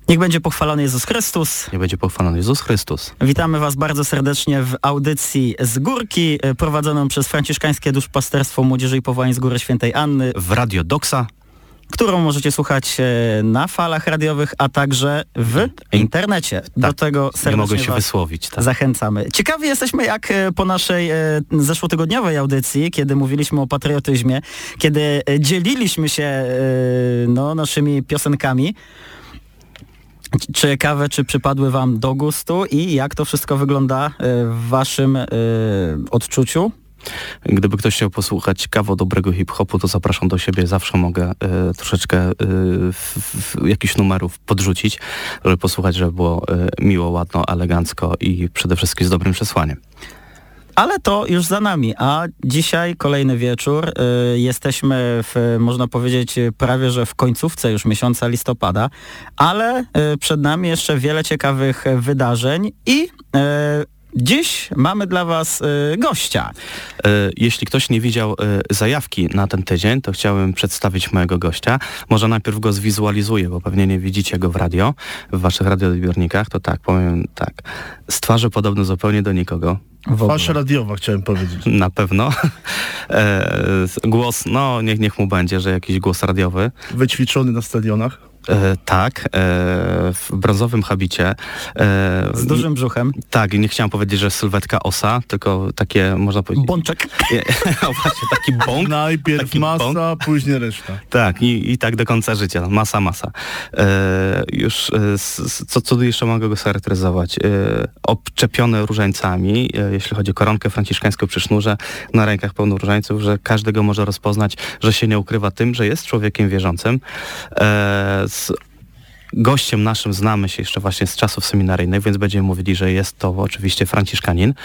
Niech będzie pochwalony Jezus Chrystus. Niech będzie pochwalony Jezus Chrystus. Witamy Was bardzo serdecznie w audycji Z Górki, prowadzoną przez Franciszkańskie Duszpasterstwo Młodzieży i Powołań z Góry Świętej Anny. W Radio Doksa. Którą możecie słuchać na falach radiowych, a także w internecie. Do tego serdecznie nie mogę się Was wysłowić. Tak. Zachęcamy. Ciekawi jesteśmy, jak po naszej zeszłotygodniowej audycji, kiedy mówiliśmy o patriotyzmie, kiedy dzieliliśmy się naszymi piosenkami, ciekawe, czy przypadły Wam do gustu i jak to wszystko wygląda w Waszym odczuciu? Gdyby ktoś chciał posłuchać kawał dobrego hip-hopu, to zapraszam do siebie. Zawsze mogę troszeczkę jakichś numerów podrzucić, żeby posłuchać, żeby było miło, ładno, elegancko i przede wszystkim z dobrym przesłaniem. Ale to już za nami, a dzisiaj kolejny wieczór. Jesteśmy można powiedzieć, prawie że w końcówce już miesiąca listopada, ale przed nami jeszcze wiele ciekawych wydarzeń i dziś mamy dla Was gościa. Jeśli ktoś nie widział zajawki na ten tydzień, to chciałem przedstawić mojego gościa. Może najpierw go zwizualizuję, bo pewnie nie widzicie go w radio, w Waszych radioodbiornikach. To tak, powiem tak. Z twarzy podobny zupełnie do nikogo. Twarz radiowa, chciałem powiedzieć. Na pewno. Głos, niech mu będzie, że jakiś głos radiowy. Wyćwiczony na stadionach. Tak, w brązowym habicie. Z dużym brzuchem. Tak, nie chciałem powiedzieć, że sylwetka osa, tylko takie, można powiedzieć... Bączek. Właśnie, taki bąk. Najpierw taki masa, bąk. później reszta. Tak, i tak do końca życia. Masa. Już, co tu jeszcze mogę go charakteryzować? Obczepiony różańcami, jeśli chodzi o koronkę franciszkańską przy sznurze, na rękach pełno różańców, że każdy go może rozpoznać, że się nie ukrywa tym, że jest człowiekiem wierzącym. Z gościem naszym znamy się jeszcze właśnie z czasów seminaryjnych, więc będziemy mówili, że jest to oczywiście franciszkanin.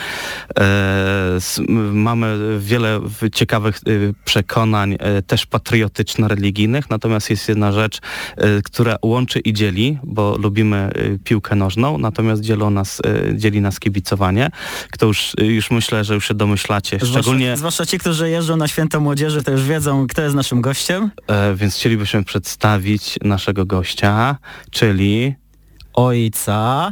Mamy wiele ciekawych przekonań, też patriotyczno-religijnych, natomiast jest jedna rzecz, która łączy i dzieli, bo lubimy piłkę nożną, natomiast dzieli nas kibicowanie. Kto już myślę, że już się domyślacie. Zwłaszcza ci, którzy jeżdżą na Święto Młodzieży, to już wiedzą, kto jest naszym gościem. Więc chcielibyśmy przedstawić naszego gościa, czyli ojca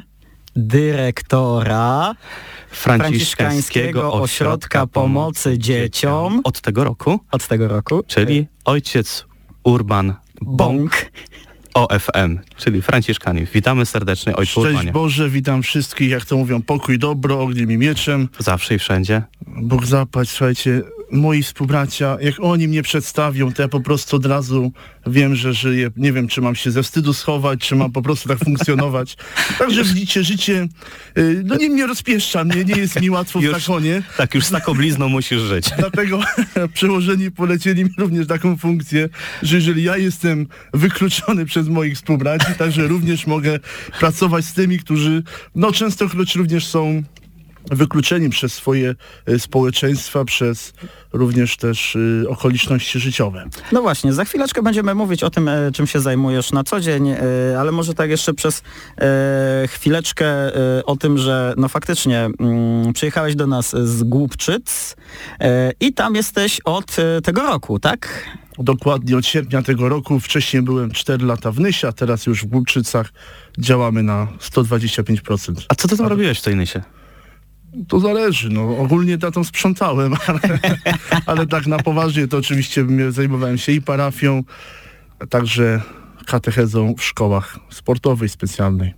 dyrektora Franciszkańskiego Ośrodka Pomocy Dzieciom od tego roku, czyli ojciec Urban Bąk OFM, czyli Franciszkanin. Witamy serdecznie, ojcu Urbanie. Szczęść Boże, witam wszystkich, jak to mówią, pokój, dobro, ogniem i mieczem. Zawsze i wszędzie. Bóg zapłać, słuchajcie, moi współbracia, jak oni mnie przedstawią, to ja po prostu od razu wiem, że żyję. Nie wiem, czy mam się ze wstydu schować, czy mam po prostu tak funkcjonować. Także widzicie, życie, nie rozpieszcza mnie, nie jest mi łatwo w zakonie. Tak, już z taką blizną musisz żyć. Dlatego przełożeni polecieli mi również taką funkcję, że jeżeli ja jestem wykluczony przez moich współbraci, także również mogę pracować z tymi, którzy częstokroć również są wykluczeni przez swoje społeczeństwa, przez również też okoliczności życiowe. No właśnie, za chwileczkę będziemy mówić o tym, czym się zajmujesz na co dzień, ale może tak jeszcze przez chwileczkę o tym, że faktycznie przyjechałeś do nas z Głubczyc i tam jesteś od tego roku, tak? Dokładnie od sierpnia tego roku. Wcześniej byłem 4 lata w Nysie, a teraz już w Głubczycach działamy na 125%. A co ty tam robiłeś w tej Nysie? To zależy, ogólnie tam sprzątałem, ale tak na poważnie to oczywiście zajmowałem się i parafią, także katechezą w szkołach sportowej, specjalnej.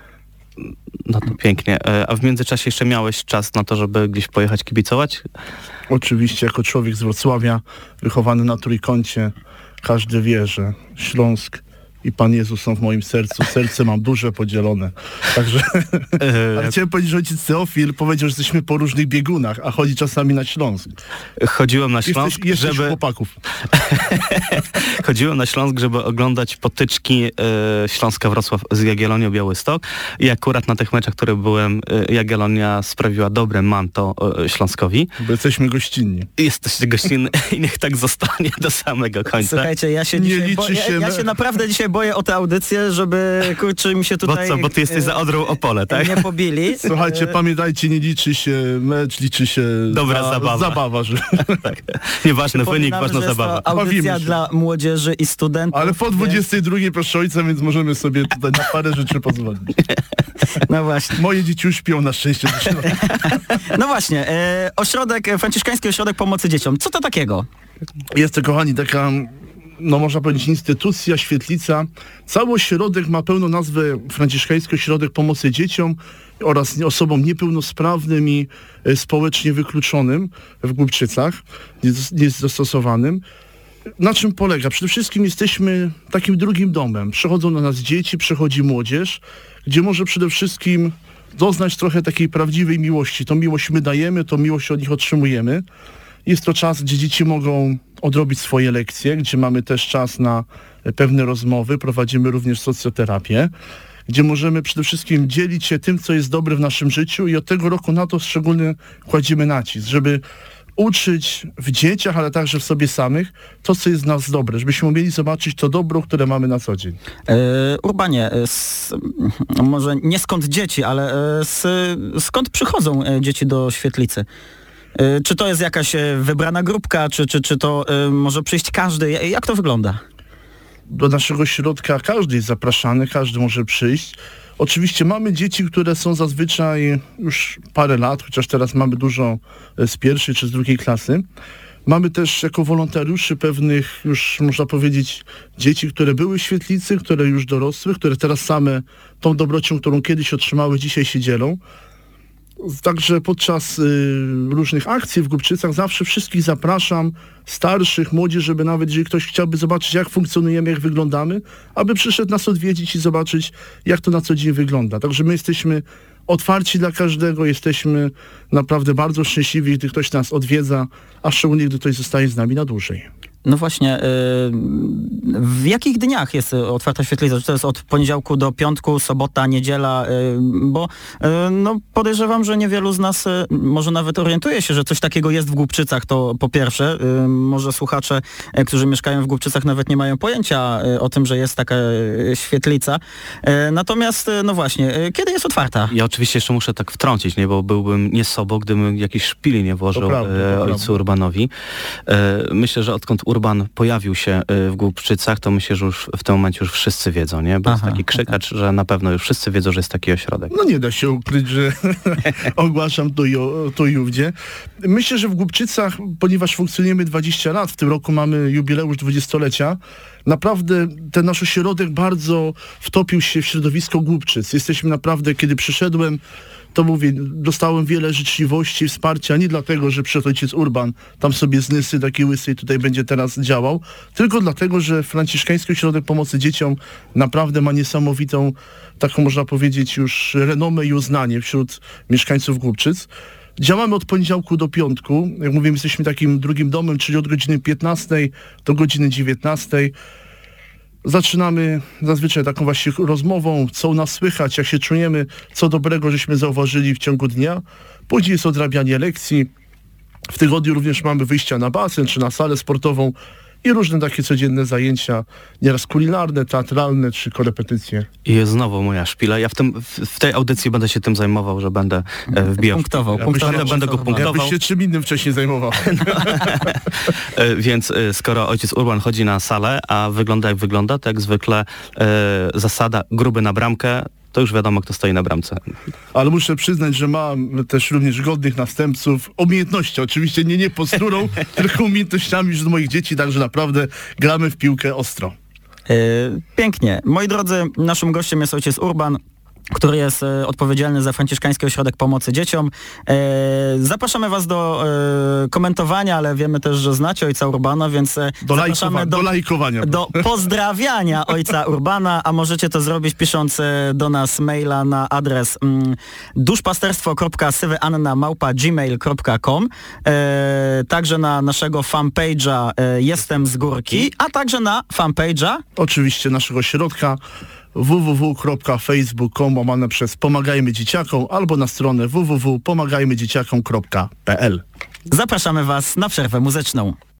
No to pięknie. A w międzyczasie jeszcze miałeś czas na to, żeby gdzieś pojechać kibicować? Oczywiście, jako człowiek z Wrocławia, wychowany na Trójkącie, każdy wie, że Śląsk i Pan Jezus są w moim sercu. Serce mam duże, podzielone. Także ale chciałem powiedzieć, że ojciec Teofil powiedział, że jesteśmy po różnych biegunach, a chodzi czasami na Śląsk. Chodziłem na Śląsk, chłopaków. Chodziłem na Śląsk, żeby oglądać potyczki Śląska Wrocław z Jagiellonią Białystok i akurat na tych meczach, które byłem, Jagiellonia sprawiła dobre manto Śląskowi. Bo jesteśmy gościnni. Jesteście gościnni i niech tak zostanie do samego końca. Słuchajcie, ja się naprawdę dzisiaj boję o tę audycję, żeby, kurczę, mi się tutaj... Bo co, bo ty jesteś za Odrą Opole, tak? Nie pobili. Słuchajcie, pamiętajcie, nie liczy się mecz, liczy się Dobra zabawa. Że... Tak. Nieważny wynik, Przypominamy, ważna że jest zabawa. to audycja Bawimy się. dla młodzieży i studentów. Ale po 22 proszę ojca, więc możemy sobie tutaj na parę rzeczy pozwolić. No właśnie. Moje dzieci już śpią na szczęście. No właśnie, Franciszkański Ośrodek Pomocy Dzieciom. Co to takiego? Jest to, kochani, taka, no można powiedzieć, instytucja, świetlica. Cały ośrodek ma pełną nazwę Franciszkański Ośrodek Pomocy Dzieciom oraz osobom niepełnosprawnym i społecznie wykluczonym w Głubczycach, niezastosowanym. Na czym polega? Przede wszystkim jesteśmy takim drugim domem. Przychodzą do nas dzieci, przychodzi młodzież, gdzie może przede wszystkim doznać trochę takiej prawdziwej miłości. Tą miłość my dajemy, tą miłość od nich otrzymujemy. Jest to czas, gdzie dzieci mogą odrobić swoje lekcje, gdzie mamy też czas na pewne rozmowy, prowadzimy również socjoterapię, gdzie możemy przede wszystkim dzielić się tym, co jest dobre w naszym życiu i od tego roku na to szczególnie kładziemy nacisk, żeby uczyć w dzieciach, ale także w sobie samych to, co jest w nas dobre, żebyśmy umieli zobaczyć to dobro, które mamy na co dzień. Urbanie, może nie skąd dzieci, ale skąd przychodzą dzieci do świetlicy? Czy to jest jakaś wybrana grupka, czy to może przyjść każdy? Jak to wygląda? Do naszego ośrodka każdy jest zapraszany, każdy może przyjść. Oczywiście mamy dzieci, które są zazwyczaj już parę lat, chociaż teraz mamy dużo z pierwszej czy z drugiej klasy. Mamy też jako wolontariuszy pewnych już, można powiedzieć, dzieci, które były w świetlicy, które już dorosły, które teraz same tą dobrocią, którą kiedyś otrzymały, dzisiaj się dzielą. Także podczas różnych akcji w Głubczycach zawsze wszystkich zapraszam, starszych, młodzież, żeby nawet jeżeli ktoś chciałby zobaczyć, jak funkcjonujemy, jak wyglądamy, aby przyszedł nas odwiedzić i zobaczyć, jak to na co dzień wygląda. Także my jesteśmy otwarci dla każdego, jesteśmy naprawdę bardzo szczęśliwi, gdy ktoś nas odwiedza, a szczególnie gdy ktoś zostaje z nami na dłużej. No właśnie, w jakich dniach jest otwarta świetlica? Czy to jest od poniedziałku do piątku, sobota, niedziela? Bo no, podejrzewam, że niewielu z nas może nawet orientuje się, że coś takiego jest w Głubczycach, to po pierwsze. Może słuchacze, którzy mieszkają w Głubczycach, nawet nie mają pojęcia o tym, że jest taka świetlica. Natomiast, no właśnie, kiedy jest otwarta? Ja oczywiście jeszcze muszę tak wtrącić, nie, bo byłbym nie sobą, gdybym jakiejś szpili nie włożył ojcu Urbanowi. Myślę, że odkąd Urban pojawił się w Głubczycach, to myślę, że już w tym momencie już wszyscy wiedzą, nie? Bo jest taki krzykacz, że na pewno już wszyscy wiedzą, że jest taki ośrodek. No nie da się ukryć, że ogłaszam to i ówdzie. Myślę, że w Głubczycach, ponieważ funkcjonujemy 20 lat, w tym roku mamy jubileusz 20-lecia, naprawdę ten nasz ośrodek bardzo wtopił się w środowisko Głubczyc. Jesteśmy naprawdę, kiedy przyszedłem, to mówię, dostałem wiele życzliwości, wsparcia, nie dlatego, że przyszedł ojciec Urban, tam sobie z Nysy taki łysy i tutaj będzie teraz działał, tylko dlatego, że Franciszkański Ośrodek Pomocy Dzieciom naprawdę ma niesamowitą, taką można powiedzieć już renomę i uznanie wśród mieszkańców Głubczyc. Działamy od poniedziałku do piątku, jak mówię, jesteśmy takim drugim domem, czyli od godziny 15 do godziny 19. Zaczynamy zazwyczaj taką właśnie rozmową, co u nas słychać, jak się czujemy, co dobrego żeśmy zauważyli w ciągu dnia. Później jest odrabianie lekcji. W tygodniu również mamy wyjścia na basen czy na salę sportową i różne takie codzienne zajęcia, nieraz kulinarne, teatralne czy korepetycje. I jest znowu moja szpila. Ja w tej audycji będę się tym zajmował, że będę wbijał. Będę go punktował. Jakbyś się czym innym wcześniej zajmował. Więc skoro ojciec Urban chodzi na salę, a wygląda jak wygląda, to jak zwykle zasada gruby na bramkę, to już wiadomo, kto stoi na bramce. Ale muszę przyznać, że mam też również godnych następców, umiejętności, oczywiście nie posturą, tylko umiejętnościami już z moich dzieci, także naprawdę gramy w piłkę ostro. Pięknie. Moi drodzy, naszym gościem jest ojciec Urban, który jest odpowiedzialny za Franciszkański Ośrodek Pomocy Dzieciom. Zapraszamy was do komentowania, ale wiemy też, że znacie ojca Urbana, więc zapraszamy do lajkowania. Do pozdrawiania ojca Urbana, a możecie to zrobić pisząc do nas maila na adres duszpasterstwo.syweanna@gmail.com, także na naszego fanpage'a Jestem z Górki, a także na fanpage'a oczywiście naszego ośrodka www.facebook.com/Pomagajmy Dzieciakom albo na stronę www.pomagajmydzieciakom.pl. Zapraszamy was na przerwę muzyczną.